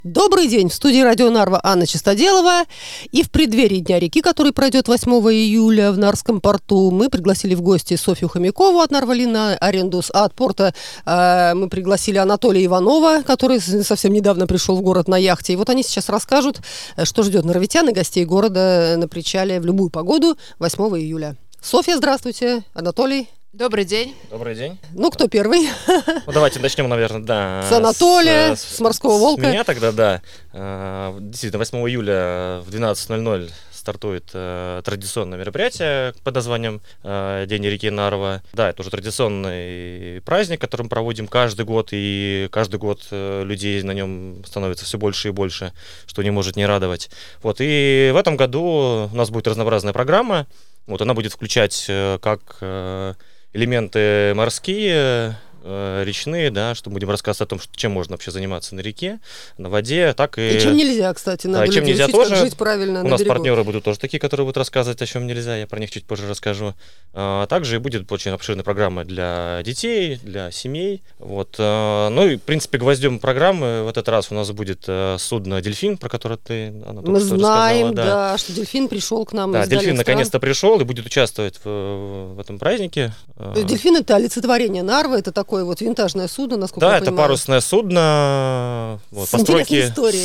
Добрый день! В студии радио Нарва Анна Чистоделова. И в преддверии Дня реки, который пройдет 8 июля в Нарвском порту, мы пригласили в гости Софью Хомякову от Нарвалина Арендус, а от порта мы пригласили Анатолия Иванова, который совсем недавно пришел в город на яхте. И вот они сейчас расскажут, что ждет нарвитян и гостей города на причале в любую погоду 8 июля. Софья, здравствуйте. Анатолий. Добрый день. Добрый день. Ну, кто первый? Ну, давайте начнем, наверное, да. С Анатолия, с морского волка. С меня тогда, да. Действительно, 8 июля в 12:00 стартует традиционное мероприятие под названием День реки Нарва. Да, это уже традиционный праздник, который мы проводим каждый год, и каждый год людей на нем становится все больше и больше, что не может не радовать. Вот, и в этом году у нас будет разнообразная программа. Вот, она будет включать как элементы морские, речные, да, что будем рассказывать о том, чем можно вообще заниматься на реке, на воде, так и... И чем нельзя, кстати, надо чем нельзя учить, тоже. как жить правильно на берегу. У нас партнеры будут тоже такие, которые будут рассказывать, о чем нельзя, я про них чуть позже расскажу. Также будет очень обширная программа для детей, для семей. Вот. Ну и, в принципе, гвоздем программы в этот раз у нас будет судно «Дельфин», про которое ты, Анна, мы знаем, рассказала. Да, что «Дельфин» пришел к нам. Да, из дальних «Дельфин» стран. наконец-то пришел и будет участвовать в этом празднике. «Дельфин» — это олицетворение Нарвы, это такое вот винтажное судно, насколько я Да, понимаю. это парусное судно, вот, с интересной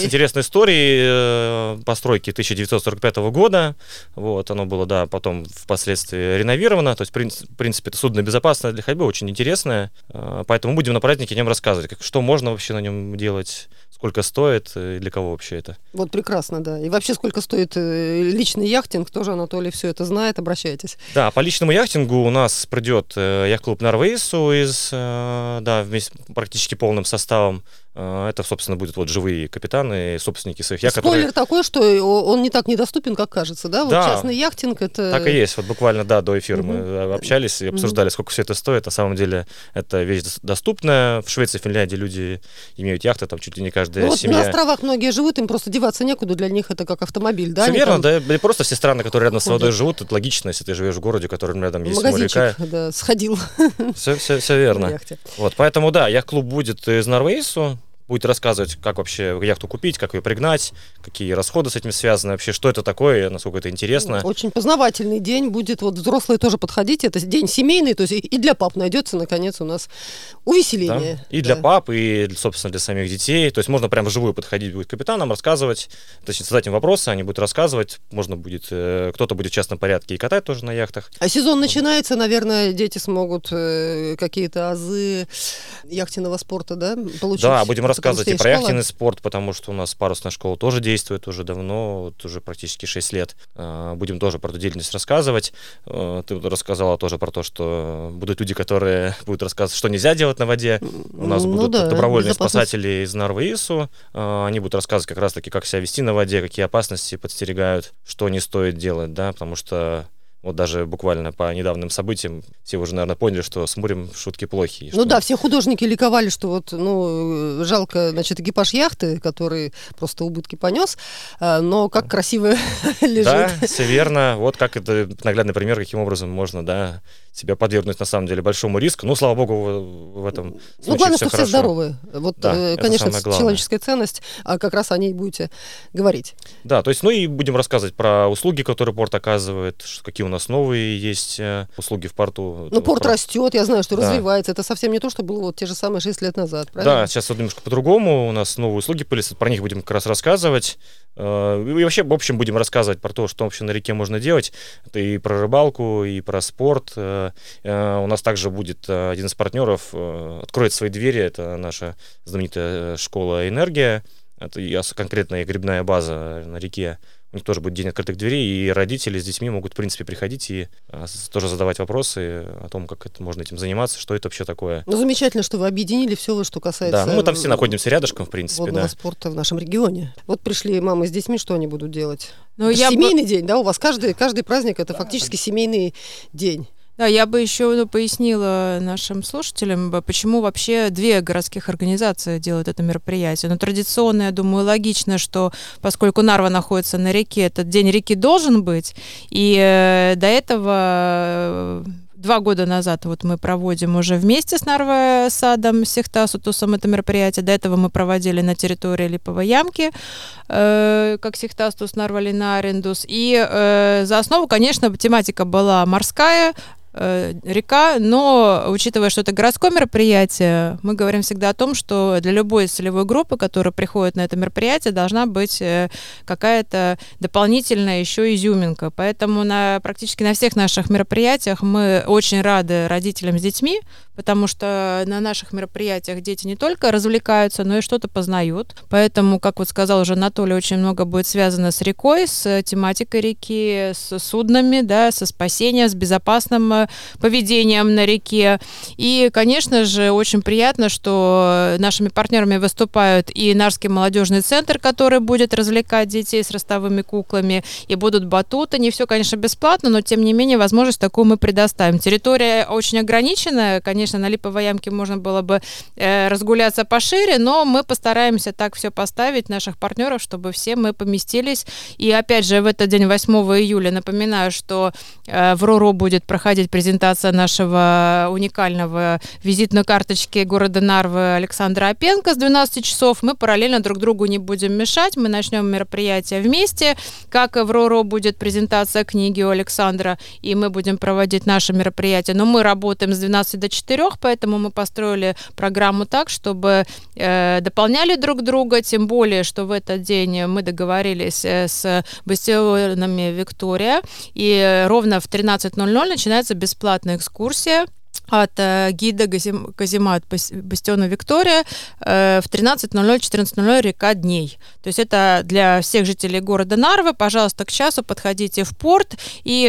историей, постройки 1945 года. Вот, оно было, да, потом впоследствии реновировано. То есть, в принципе, это судно безопасное для ходьбы, очень интересное. Поэтому будем на празднике о нем рассказывать, что можно вообще на нем делать, сколько стоит и для кого вообще это. Вот прекрасно, да. И вообще, сколько стоит личный яхтинг, тоже Анатолий все это знает, обращайтесь. Да, по личному яхтингу у нас придет яхт-клуб Нарвейсу вместе практически полным составом. Это, собственно, будут вот живые капитаны, собственники своих яхт. Спойлер такой, что он не так недоступен, как кажется, да? Вот да, частный яхтинг — это... Так и есть. Вот буквально, да, до эфира мы общались и обсуждали, сколько все это стоит. На самом деле это вещь доступная. В Швеции, Финляндии люди имеют яхты, там чуть ли не каждая семья. На островах многие живут, им просто деваться некуда, для них это как автомобиль, да? Все верно, да. И просто все страны, которые рядом с водой живут, это логично, если ты живешь в городе, в котором рядом есть море, река. Да, сходил. Все верно. Вот, поэтому, да, яхт-клуб будет из Нарвейсу. Будет рассказывать, как вообще яхту купить, как ее пригнать, какие расходы с этим связаны, вообще, что это такое, насколько это интересно. Очень познавательный день будет. Вот взрослые тоже подходите. Это день семейный, то есть и для пап найдется, наконец, у нас увеселение. Да. И для пап, и, собственно, для самих детей. То есть можно прямо вживую подходить будет к капитанам, рассказывать, точнее, задать им вопросы, они будут рассказывать. Можно будет, кто-то будет в частном порядке и катать тоже на яхтах. А сезон начинается, наверное, дети смогут какие-то азы яхтенного спорта, да, получить? Да, будем рассказывать и про школа. яхтенный спорт, потому что у нас парусная школа тоже действует уже давно, вот уже практически 6 лет. Будем тоже про эту деятельность рассказывать. Ты рассказала тоже про то, что будут люди, которые будут рассказывать, что нельзя делать на воде. У нас будут добровольные спасатели из Нарвейсу. Они будут рассказывать как раз-таки, как себя вести на воде, какие опасности подстерегают, что не стоит делать, да, потому что вот даже буквально по недавним событиям все уже, наверное, поняли, что с морем шутки плохие. Ну да, все художники ликовали, что вот, жалко, значит, экипаж яхты, который просто убытки понес, но как красиво лежит. Да, все верно. Вот как это наглядный пример, каким образом можно, да, себя подвергнуть, на самом деле, большому риску. Ну, слава богу, в этом случае главное, все что хорошо. все здоровы. Вот, да, конечно, человеческая ценность, а как раз о ней будете говорить. Да, то есть, и будем рассказывать про услуги, которые порт оказывает, какие у нас новые есть услуги в порту. Порт растет, я знаю, что развивается. Это совсем не то, что было вот те же самые 6 лет назад, правильно? Да, сейчас вот немножко по-другому. У нас новые услуги появились, про них будем как раз рассказывать. И вообще, в общем, будем рассказывать про то, что вообще на реке можно делать. Это и про рыбалку, и про спорт. У нас также будет один из партнеров, откроет свои двери, это наша знаменитая школа «Энергия». Это конкретная грибная база на реке. У них тоже будет день открытых дверей, и родители с детьми могут, в принципе, приходить и тоже задавать вопросы о том, как это можно этим заниматься, что это вообще такое. Замечательно, что вы объединили все, что касается... Да, мы там все находимся рядышком, в принципе, водного спорта в нашем регионе. Вот пришли мамы с детьми, что они будут делать? Семейный день, да? У вас каждый праздник — это фактически семейный день. Да, я бы еще пояснила нашим слушателям, почему вообще 2 городских организации делают это мероприятие. Традиционно, я думаю, логично, что поскольку Нарва находится на реке, этот день реки должен быть, и до этого 2 года назад вот мы проводим уже вместе с Нарва-Садом, Сихтасутусом это мероприятие. До этого мы проводили на территории Липовой Ямки, как Сихтастус Нарва-Лина Арендус. И за основу, конечно, тематика была морская, река, но учитывая, что это городское мероприятие, мы говорим всегда о том, что для любой целевой группы, которая приходит на это мероприятие, должна быть какая-то дополнительная еще изюминка. Поэтому практически на всех наших мероприятиях мы очень рады родителям с детьми, потому что на наших мероприятиях дети не только развлекаются, но и что-то познают. Поэтому, как вот сказал уже Анатолий, очень много будет связано с рекой, с тематикой реки, с суднами, да, со спасением, с безопасным поведением на реке. И, конечно же, очень приятно, что нашими партнерами выступают и Нарвский молодежный центр, который будет развлекать детей с ростовыми куклами, и будут батуты. Не все, конечно, бесплатно, но, тем не менее, возможность такую мы предоставим. Территория очень ограниченная. Конечно, на Липовой Ямке можно было бы разгуляться пошире, но мы постараемся так все поставить, наших партнеров, чтобы все мы поместились. И, опять же, в этот день, 8 июля, напоминаю, что в РОРО будет проходить презентация нашего уникального визитной карточки города Нарвы Александра Опенко с 12 часов. Мы параллельно друг другу не будем мешать. Мы начнем мероприятие вместе. Как в РОРО будет презентация книги у Александра, и мы будем проводить наше мероприятие. Но мы работаем с 12 до 4, поэтому мы построили программу так, чтобы дополняли друг друга. Тем более, что в этот день мы договорились с бастионами Виктория, и ровно в 13:00 начинается бесплатная экскурсия от гида Казимат бастиона Виктория в 13:00, 14:00 река Дней. То есть это для всех жителей города Нарвы. Пожалуйста, к часу подходите в порт, и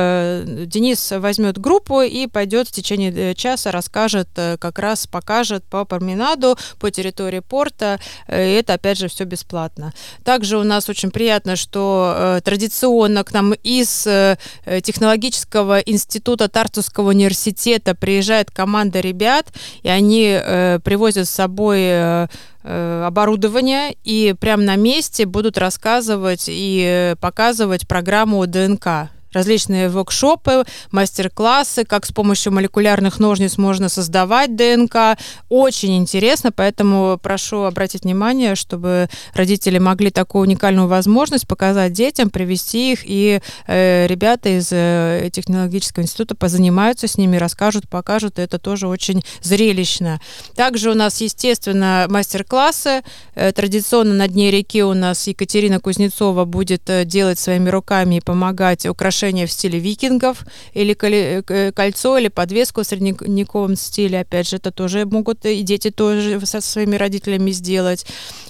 Денис возьмет группу и пойдет в течение часа, расскажет, как раз покажет по променаду, по территории порта. И это, опять же, все бесплатно. Также у нас очень приятно, что традиционно к нам из технологического института Тартусского университета приезжает команда ребят, и они привозят с собой оборудование и прямо на месте будут рассказывать и показывать программу ДНК. Различные воркшопы, мастер-классы, как с помощью молекулярных ножниц можно создавать ДНК. Очень интересно, поэтому прошу обратить внимание, чтобы родители могли такую уникальную возможность показать детям, привести их, и ребята из технологического института позанимаются с ними, расскажут, покажут, и это тоже очень зрелищно. Также у нас, естественно, мастер-классы. Традиционно на дне реки у нас Екатерина Кузнецова будет делать своими руками и помогать украшать в стиле викингов, или кольцо, или подвеску в средневековом стиле. Опять же, это тоже могут и дети тоже со своими родителями сделать.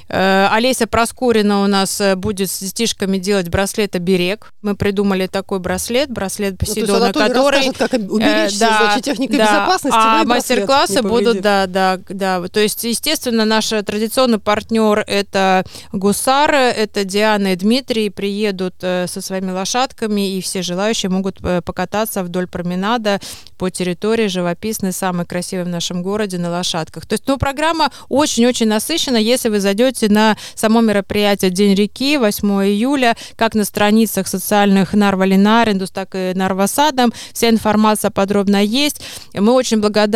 Олеся Проскурина у нас будет с детишками делать браслет-оберег. Мы придумали такой браслет Посейдона, который... расскажет, как уберечься, значит, техника безопасности. А мастер-классы будут, да. То есть, естественно, наш традиционный партнер — это гусары, это Диана и Дмитрий, приедут со своими лошадками, и все желающие могут покататься вдоль променада по территории живописной, самой красивой в нашем городе, на лошадках. То есть, программа очень-очень насыщена. Если вы зайдете на само мероприятие День реки 8 июля, как на страницах социальных Нарва-Лина Арендус, так и Нарва-Садом, вся информация подробно есть. Мы очень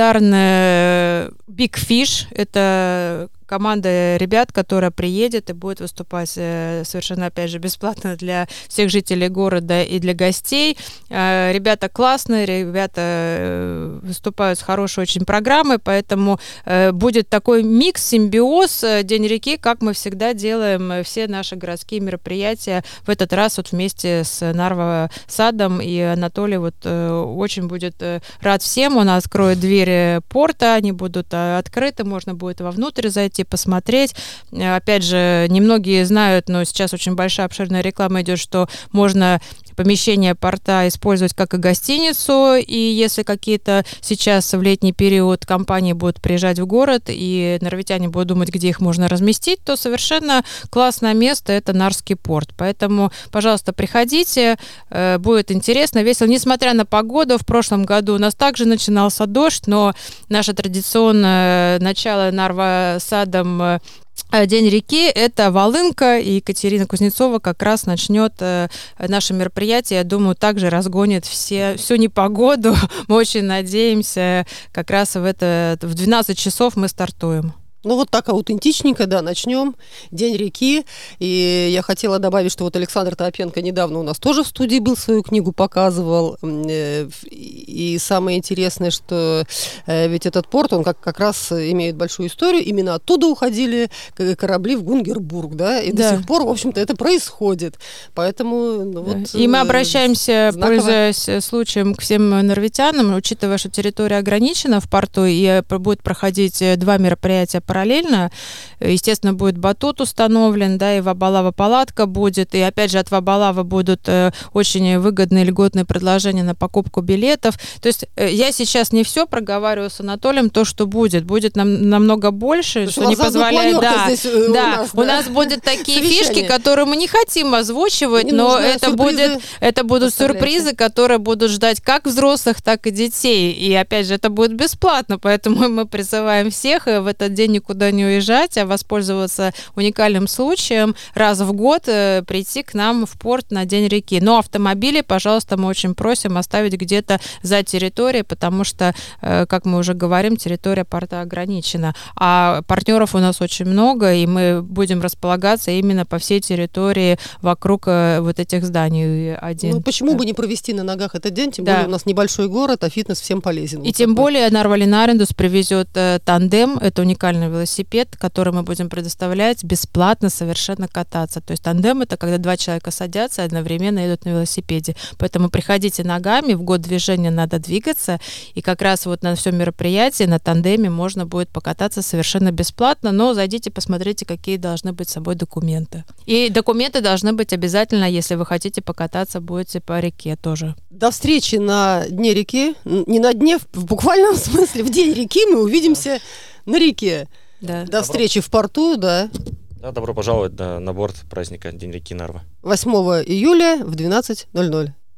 благодарны Big Fish, это команда ребят, которая приедет и будет выступать совершенно, опять же, бесплатно для всех жителей города и для гостей. Ребята классные, ребята выступают с хорошей очень программой, поэтому будет такой микс, симбиоз День реки, как мы всегда делаем все наши городские мероприятия. В этот раз вот вместе с Нарва-Садом, и Анатолий очень будет рад всем. Он откроет двери порта, они будут открыты, можно будет вовнутрь зайти, посмотреть. Опять же, немногие знают, но сейчас очень большая обширная реклама идет, что можно помещение порта использовать как и гостиницу, и если какие-то сейчас в летний период компании будут приезжать в город, и нарвитяне будут думать, где их можно разместить, то совершенно классное место — это Нарвский порт. Поэтому, пожалуйста, приходите, будет интересно, весело. Несмотря на погоду, в прошлом году у нас также начинался дождь, но наше традиционное начало Нарва-Садом День реки – это Волынка, и Екатерина Кузнецова как раз начнет наше мероприятие. Я думаю, также разгонит всю непогоду. Мы очень надеемся, как раз в 12 часов мы стартуем. Ну, вот так аутентичненько, да, начнем. День реки. И я хотела добавить, что вот Александр Тоопенко недавно у нас тоже в студии был, свою книгу показывал. И самое интересное, что ведь этот порт, он как раз имеет большую историю. Именно оттуда уходили корабли в Гунгербург, да, и до сих пор, в общем-то, это происходит. Поэтому вот... И мы обращаемся, пользуясь случаем, к всем норвитянам, учитывая, что территория ограничена в порту, и будет проходить 2 мероприятия параллельно. Естественно, будет батут установлен, да, и Вабалава палатка будет, и опять же от Вабалавы будут очень выгодные льготные предложения на покупку билетов. То есть я сейчас не все проговариваю с Анатолием, то, что будет намного больше, что не позволяет... У нас будут такие фишки, которые мы не хотим озвучивать, но это будут сюрпризы, которые будут ждать как взрослых, так и детей. И опять же, это будет бесплатно, поэтому мы призываем всех в этот день никуда не уезжать, а воспользоваться уникальным случаем раз в год прийти к нам в порт на День реки. Но автомобили, пожалуйста, мы очень просим оставить где-то за территорией, потому что, как мы уже говорим, территория порта ограничена. А партнеров у нас очень много, и мы будем располагаться именно по всей территории вокруг вот этих зданий. Ну, почему бы не провести на ногах этот день? Тем более у нас небольшой город, а фитнес всем полезен. И тем более Нарва-Лин Арендус привезет тандем. Это уникальный велосипед, который мы будем предоставлять бесплатно совершенно кататься. То есть тандем — это когда 2 человека садятся и одновременно едут на велосипеде. Поэтому приходите ногами, в год движения надо двигаться, и как раз вот на всем мероприятии на тандеме можно будет покататься совершенно бесплатно, но зайдите, посмотрите, какие должны быть с собой документы. И документы должны быть обязательно, если вы хотите покататься, будете по реке тоже. До встречи на Дне реки. Не на дне, в буквальном смысле, в День реки мы увидимся на реке. Да. До встречи в порту, да. Да, добро пожаловать на борт праздника День реки Нарва. 8 июля в 12:00.